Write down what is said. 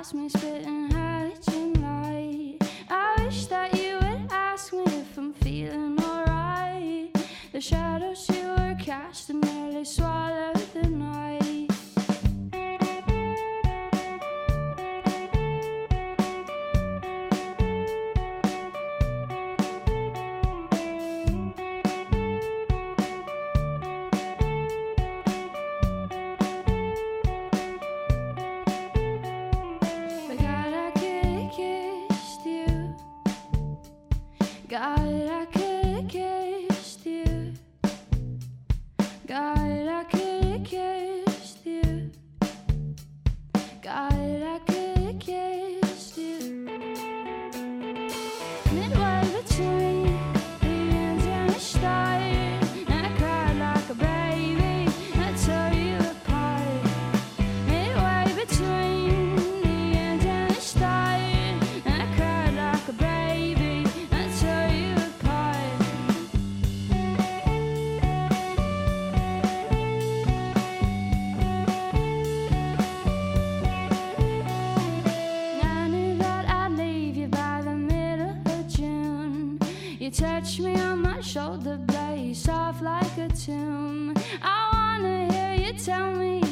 past me, spitting halogen light. I wish that you would ask me if I'm feeling alright. The shadows you were casting nearly swallowed the night. God, I could've kissed you. God, I could've kissed you. God, I could've kissed you. Midway between the end and the start, I cried like a baby, I tore you apart. Midway between the end and the start, I cried like a baby, I tore you apart. I knew that I'd leave you by the middle of June. You touched me on my shoulder blade, soft like a tune. I wanna hear you tell me